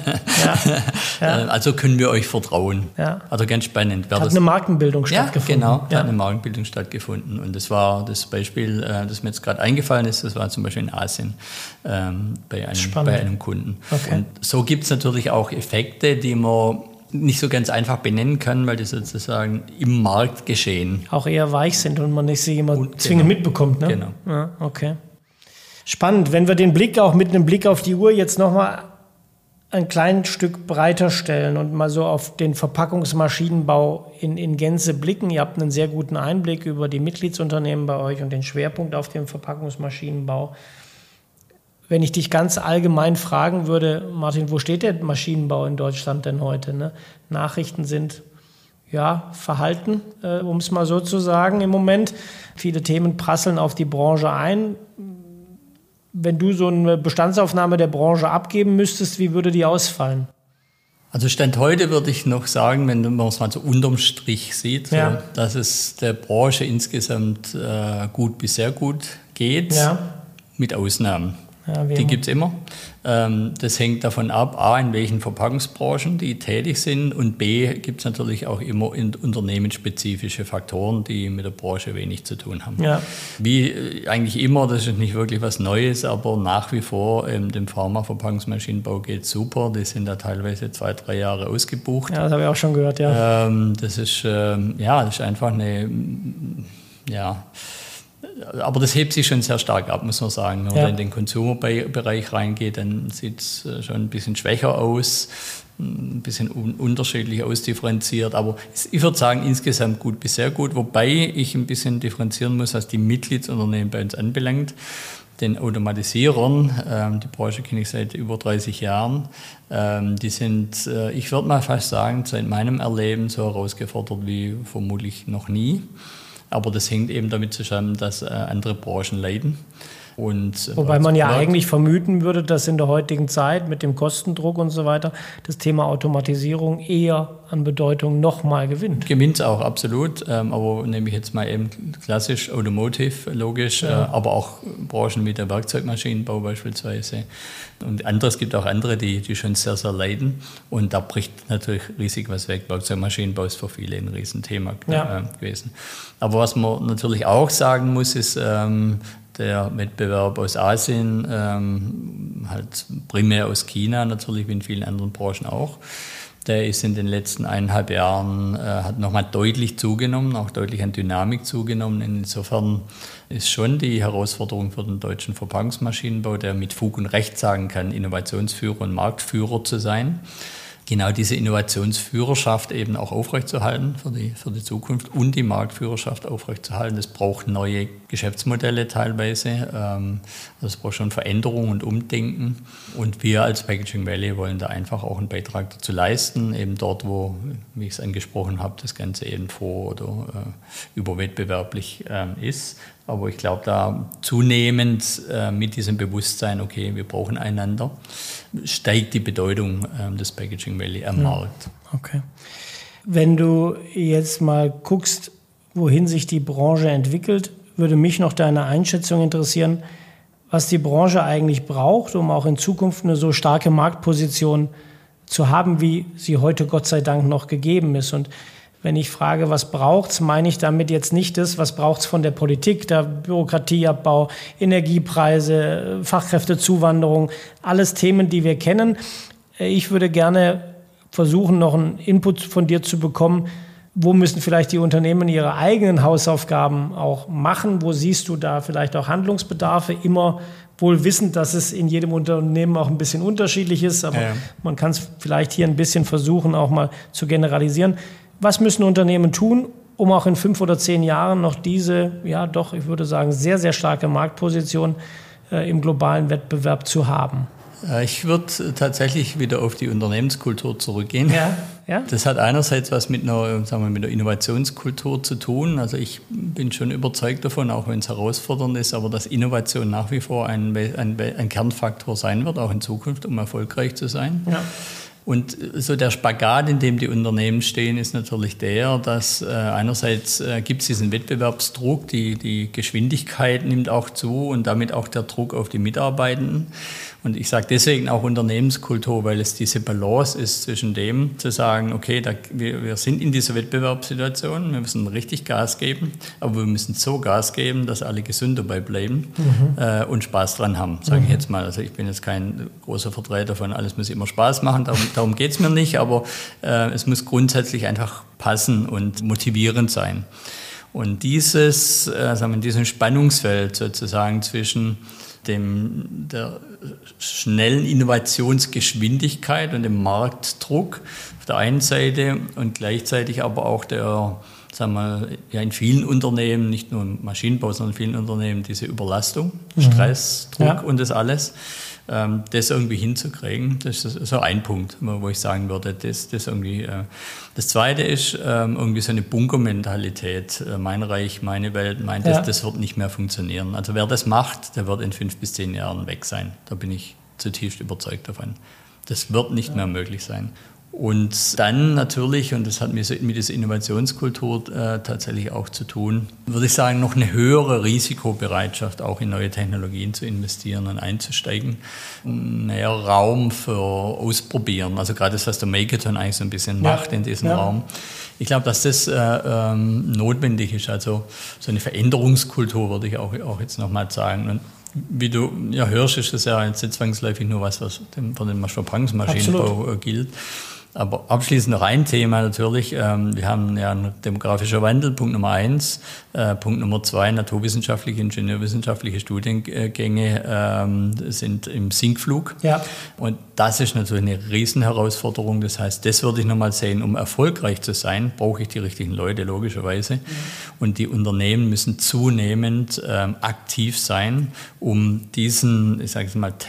also können wir euch vertrauen. Ja. Also ganz spannend. Hat eine Markenbildung stattgefunden. Genau, hat eine Markenbildung stattgefunden. Und das war das Beispiel, das mir jetzt gerade eingefallen ist, das war zum Beispiel in Asien bei einem Kunden. Okay. Und so gibt es natürlich auch Effekte, die man nicht so ganz einfach benennen kann, weil die sozusagen im Markt geschehen. Auch eher weich sind und man nicht sie immer zwingend mitbekommt. Ne? Genau. Ja, okay. Spannend. Wenn wir den Blick auch mit einem Blick auf die Uhr jetzt nochmal ein kleines Stück breiter stellen und mal so auf den Verpackungsmaschinenbau in Gänze blicken. Ihr habt einen sehr guten Einblick über die Mitgliedsunternehmen bei euch und den Schwerpunkt auf dem Verpackungsmaschinenbau. Wenn ich dich ganz allgemein fragen würde, Martin, wo steht der Maschinenbau in Deutschland denn heute? Ne? Nachrichten sind verhalten, um es mal so zu sagen im Moment. Viele Themen prasseln auf die Branche ein. Wenn du so eine Bestandsaufnahme der Branche abgeben müsstest, wie würde die ausfallen? Also Stand heute würde ich noch sagen, wenn man es mal so unterm Strich sieht, so, dass es der Branche insgesamt gut bis sehr gut geht, mit Ausnahmen. Ja, die gibt es immer. Das hängt davon ab, A, in welchen Verpackungsbranchen die tätig sind, und B, gibt es natürlich auch immer unternehmensspezifische Faktoren, die mit der Branche wenig zu tun haben. Ja. Wie eigentlich immer, das ist nicht wirklich was Neues, aber nach wie vor dem Pharma-Verpackungsmaschinenbau geht super. Die sind da teilweise 2-3 Jahre ausgebucht. Ja, das habe ich auch schon gehört, ja. Das ist einfach eine, aber das hebt sich schon sehr stark ab, muss man sagen. Wenn man in den Consumer-Bereich reingeht, dann sieht es schon ein bisschen schwächer aus, ein bisschen unterschiedlich ausdifferenziert. Aber ich würde sagen, insgesamt gut bis sehr gut. Wobei ich ein bisschen differenzieren muss, was die Mitgliedsunternehmen bei uns anbelangt. Den Automatisierern, die Branche kenne ich seit über 30 Jahren, die sind, ich würde mal fast sagen, seit meinem Erleben so herausgefordert wie vermutlich noch nie. Aber das hängt eben damit zusammen, dass andere Branchen leiden. Wobei man ja eigentlich vermuten würde, dass in der heutigen Zeit mit dem Kostendruck und so weiter das Thema Automatisierung eher an Bedeutung nochmal gewinnt. Gewinnt es auch, absolut. Aber nehme ich jetzt mal eben klassisch Automotive, logisch, aber auch Branchen wie der Werkzeugmaschinenbau beispielsweise. Und es gibt auch andere, die schon sehr, sehr leiden. Und da bricht natürlich riesig was weg. Werkzeugmaschinenbau ist für viele ein Riesenthema gewesen. Aber was man natürlich auch sagen muss, ist, der Wettbewerb aus Asien, halt primär aus China natürlich, wie in vielen anderen Branchen auch, der ist in den letzten 1,5 Jahren, hat nochmal deutlich zugenommen, auch deutlich an Dynamik zugenommen. Insofern ist schon die Herausforderung für den deutschen Verpackungsmaschinenbau, der mit Fug und Recht sagen kann, Innovationsführer und Marktführer zu sein, genau diese Innovationsführerschaft eben auch aufrechtzuerhalten für die Zukunft und die Marktführerschaft aufrechtzuerhalten. Das braucht neue Geschäftsmodelle teilweise. Das braucht schon Veränderung und Umdenken. Und wir als Packaging Valley wollen da einfach auch einen Beitrag dazu leisten, eben dort, wo, wie ich es angesprochen habe, das Ganze eben vor- oder überwettbewerblich ist. Aber ich glaube, da zunehmend mit diesem Bewusstsein, okay, wir brauchen einander, steigt die Bedeutung des Packaging Valley am Markt. Okay. Wenn du jetzt mal guckst, wohin sich die Branche entwickelt, würde mich noch deine Einschätzung interessieren, was die Branche eigentlich braucht, um auch in Zukunft eine so starke Marktposition zu haben, wie sie heute Gott sei Dank noch gegeben ist. Und wenn ich frage, was braucht's, meine ich damit jetzt nicht das, was braucht's von der Politik, der Bürokratieabbau, Energiepreise, Fachkräftezuwanderung, alles Themen, die wir kennen. Ich würde gerne versuchen, noch einen Input von dir zu bekommen. Wo müssen vielleicht die Unternehmen ihre eigenen Hausaufgaben auch machen? Wo siehst du da vielleicht auch Handlungsbedarfe? Immer wohl wissend, dass es in jedem Unternehmen auch ein bisschen unterschiedlich ist, aber man kann es vielleicht hier ein bisschen versuchen, auch mal zu generalisieren. Was müssen Unternehmen tun, um auch in 5 oder 10 Jahren noch diese, ich würde sagen, sehr, sehr starke Marktposition im globalen Wettbewerb zu haben? Ich würde tatsächlich wieder auf die Unternehmenskultur zurückgehen. Ja. Das hat einerseits was mit einer Innovationskultur zu tun. Also ich bin schon überzeugt davon, auch wenn es herausfordernd ist, aber dass Innovation nach wie vor ein Kernfaktor sein wird, auch in Zukunft, um erfolgreich zu sein. Ja. Und so der Spagat, in dem die Unternehmen stehen, ist natürlich der, dass einerseits gibt es diesen Wettbewerbsdruck, die Geschwindigkeit nimmt auch zu und damit auch der Druck auf die Mitarbeitenden. Und ich sage deswegen auch Unternehmenskultur, weil es diese Balance ist zwischen dem zu sagen, okay, wir sind in dieser Wettbewerbssituation, wir müssen richtig Gas geben, aber wir müssen so Gas geben, dass alle gesund dabei bleiben und Spaß dran haben, sage ich jetzt mal. Also ich bin jetzt kein großer Vertreter von, alles muss immer Spaß machen, darum geht es mir nicht, aber es muss grundsätzlich einfach passen und motivierend sein. Und diesem Spannungsfeld sozusagen zwischen der schnellen Innovationsgeschwindigkeit und dem Marktdruck auf der einen Seite und gleichzeitig aber auch der sagen wir, ja in vielen Unternehmen, nicht nur im Maschinenbau, sondern in vielen Unternehmen diese Überlastung, Stress, Druck und das alles. Das irgendwie hinzukriegen, das ist so ein Punkt, wo ich sagen würde, das irgendwie. Das Zweite ist irgendwie so eine Bunkermentalität. Mein Reich, meine Welt, das wird nicht mehr funktionieren. Also wer das macht, der wird in 5 bis 10 Jahren weg sein. Da bin ich zutiefst überzeugt davon. Das wird nicht mehr möglich sein. Und dann natürlich, und das hat mit dieser Innovationskultur tatsächlich auch zu tun, würde ich sagen, noch eine höhere Risikobereitschaft, auch in neue Technologien zu investieren und einzusteigen. Mehr Raum für Ausprobieren, also gerade das, was der Makeathon eigentlich so ein bisschen macht in diesem Raum. Ich glaube, dass das notwendig ist, also so eine Veränderungskultur würde ich auch jetzt nochmal sagen. Und wie du ja hörst, ist das ja jetzt nicht zwangsläufig nur was für den Verpackungsmaschinenbau gilt. Aber abschließend noch ein Thema natürlich. Wir haben ja einen demografischen Wandel, Punkt Nummer 1. Punkt Nummer 2, naturwissenschaftliche, ingenieurwissenschaftliche Studiengänge sind im Sinkflug. Ja. Und das ist natürlich eine Riesenherausforderung. Das heißt, das würde ich nochmal sehen. Um erfolgreich zu sein, brauche ich die richtigen Leute, logischerweise. Und die Unternehmen müssen zunehmend aktiv sein, um diesen, ich sage es mal,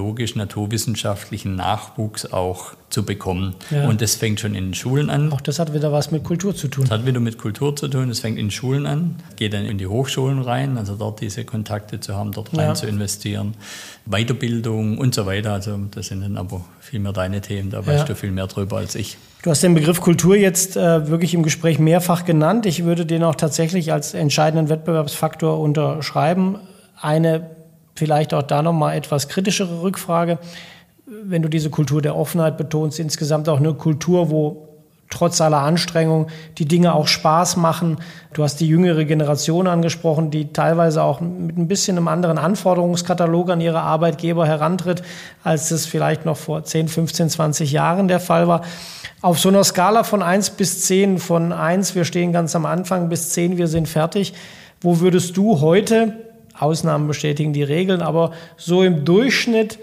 technologisch-naturwissenschaftlichen Nachwuchs auch zu bekommen. Ja. Und das fängt schon in den Schulen an. Auch das hat wieder was mit Kultur zu tun. Das hat wieder mit Kultur zu tun. Das fängt in den Schulen an, geht dann in die Hochschulen rein, also dort diese Kontakte zu haben, dort rein zu investieren. Weiterbildung und so weiter. Also das sind dann aber viel mehr deine Themen, da weißt du viel mehr drüber als ich. Du hast den Begriff Kultur jetzt wirklich im Gespräch mehrfach genannt. Ich würde den auch tatsächlich als entscheidenden Wettbewerbsfaktor unterschreiben. Eine vielleicht auch da nochmal etwas kritischere Rückfrage. Wenn du diese Kultur der Offenheit betonst, insgesamt auch eine Kultur, wo trotz aller Anstrengung die Dinge auch Spaß machen. Du hast die jüngere Generation angesprochen, die teilweise auch mit ein bisschen einem anderen Anforderungskatalog an ihre Arbeitgeber herantritt, als es vielleicht noch vor 10, 15, 20 Jahren der Fall war. Auf so einer Skala von 1 bis 10, von 1, wir stehen ganz am Anfang, bis 10, wir sind fertig, wo würdest du heute, Ausnahmen bestätigen die Regeln, aber so im Durchschnitt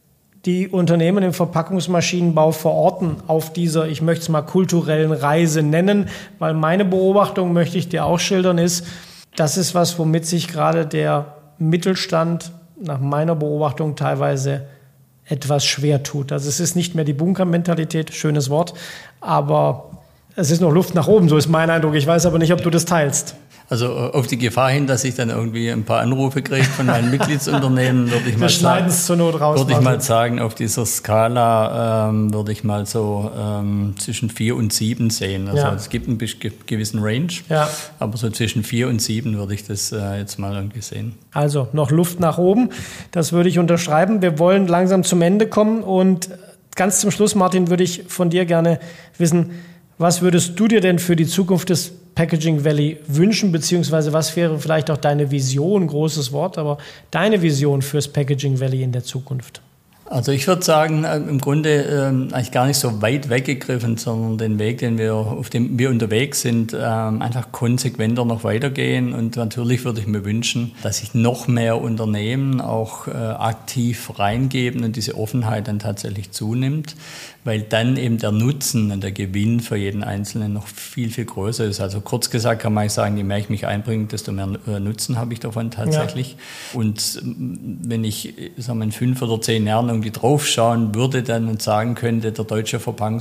die Unternehmen im Verpackungsmaschinenbau verorten auf dieser, ich möchte es mal kulturellen Reise nennen, weil meine Beobachtung, möchte ich dir auch schildern, ist, das ist was, womit sich gerade der Mittelstand nach meiner Beobachtung teilweise etwas schwer tut. Also es ist nicht mehr die Bunkermentalität, schönes Wort, aber es ist noch Luft nach oben, so ist mein Eindruck. Ich weiß aber nicht, ob du das teilst. Also auf die Gefahr hin, dass ich dann irgendwie ein paar Anrufe kriege von meinen Mitgliedsunternehmen, würde ich mal sagen, auf dieser Skala würde ich mal so zwischen 4 und 7 sehen. Also es gibt einen gewissen Range, aber so zwischen 4 und 7 würde ich das jetzt mal irgendwie sehen. Also noch Luft nach oben, das würde ich unterschreiben. Wir wollen langsam zum Ende kommen und ganz zum Schluss, Martin, würde ich von dir gerne wissen, was würdest du dir denn für die Zukunft des Packaging Valley wünschen, beziehungsweise was wäre vielleicht auch deine Vision, großes Wort, aber deine Vision fürs Packaging Valley in der Zukunft? Also ich würde sagen, im Grunde eigentlich gar nicht so weit weggegriffen, sondern den Weg, auf dem wir unterwegs sind, einfach konsequenter noch weitergehen. Und natürlich würde ich mir wünschen, dass sich noch mehr Unternehmen auch aktiv reingeben und diese Offenheit dann tatsächlich zunimmt, weil dann eben der Nutzen und der Gewinn für jeden Einzelnen noch viel, viel größer ist. Also kurz gesagt kann man sagen, je mehr ich mich einbringe, desto mehr Nutzen habe ich davon tatsächlich. Ja. Und wenn ich in 5 oder 10 Jahren irgendwie draufschauen würde dann und sagen könnte, dem deutschen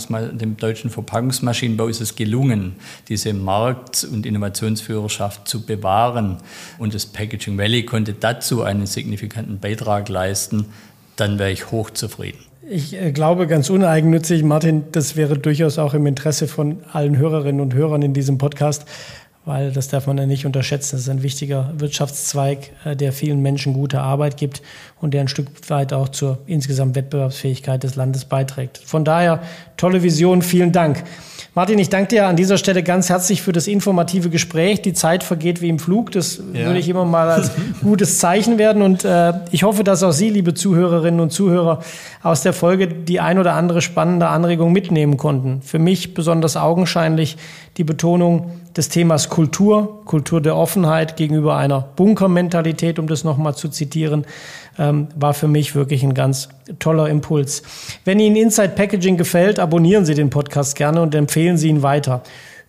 Verpackungsmaschinenbau ist es gelungen, diese Markt- und Innovationsführerschaft zu bewahren. Und das Packaging Valley konnte dazu einen signifikanten Beitrag leisten, dann wäre ich hochzufrieden. Ich glaube, ganz uneigennützig, Martin, das wäre durchaus auch im Interesse von allen Hörerinnen und Hörern in diesem Podcast, weil das darf man ja nicht unterschätzen. Das ist ein wichtiger Wirtschaftszweig, der vielen Menschen gute Arbeit gibt und der ein Stück weit auch zur insgesamt Wettbewerbsfähigkeit des Landes beiträgt. Von daher, tolle Vision, vielen Dank. Martin, ich danke dir an dieser Stelle ganz herzlich für das informative Gespräch. Die Zeit vergeht wie im Flug. Das würde ich immer mal als gutes Zeichen werden. Und ich hoffe, dass auch Sie, liebe Zuhörerinnen und Zuhörer, aus der Folge die ein oder andere spannende Anregung mitnehmen konnten. Für mich besonders augenscheinlich die Betonung des Themas Kultur der Offenheit gegenüber einer Bunkermentalität, um das nochmal zu zitieren, war für mich wirklich ein ganz toller Impuls. Wenn Ihnen Inside Packaging gefällt, abonnieren Sie den Podcast gerne und empfehlen Sie ihn weiter.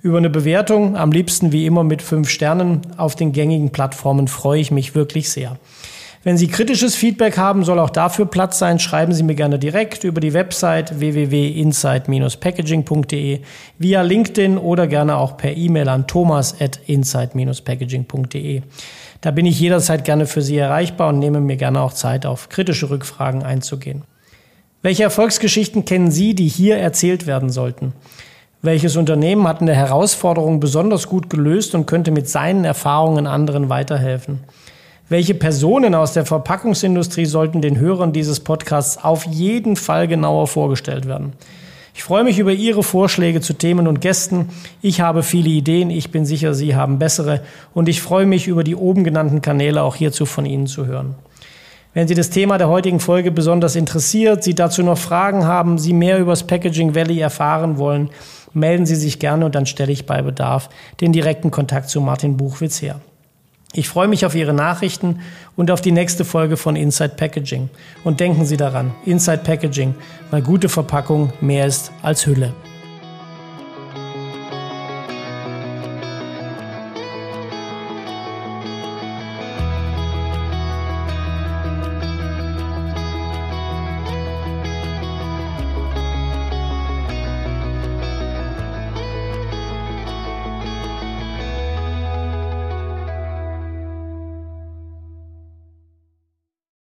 Über eine Bewertung, am liebsten wie immer mit 5 Sternen auf den gängigen Plattformen, freue ich mich wirklich sehr. Wenn Sie kritisches Feedback haben, soll auch dafür Platz sein. Schreiben Sie mir gerne direkt über die Website www.insight-packaging.de, via LinkedIn oder gerne auch per E-Mail an thomas@insight-packaging.de. Da bin ich jederzeit gerne für Sie erreichbar und nehme mir gerne auch Zeit, auf kritische Rückfragen einzugehen. Welche Erfolgsgeschichten kennen Sie, die hier erzählt werden sollten? Welches Unternehmen hat eine Herausforderung besonders gut gelöst und könnte mit seinen Erfahrungen anderen weiterhelfen? Welche Personen aus der Verpackungsindustrie sollten den Hörern dieses Podcasts auf jeden Fall genauer vorgestellt werden? Ich freue mich über Ihre Vorschläge zu Themen und Gästen. Ich habe viele Ideen, ich bin sicher, Sie haben bessere und ich freue mich über die oben genannten Kanäle auch hierzu von Ihnen zu hören. Wenn Sie das Thema der heutigen Folge besonders interessiert, Sie dazu noch Fragen haben, Sie mehr über das Packaging Valley erfahren wollen, melden Sie sich gerne und dann stelle ich bei Bedarf den direkten Kontakt zu Martin Buchwitz her. Ich freue mich auf Ihre Nachrichten und auf die nächste Folge von Inside Packaging. Und denken Sie daran, Inside Packaging, weil gute Verpackung mehr ist als Hülle.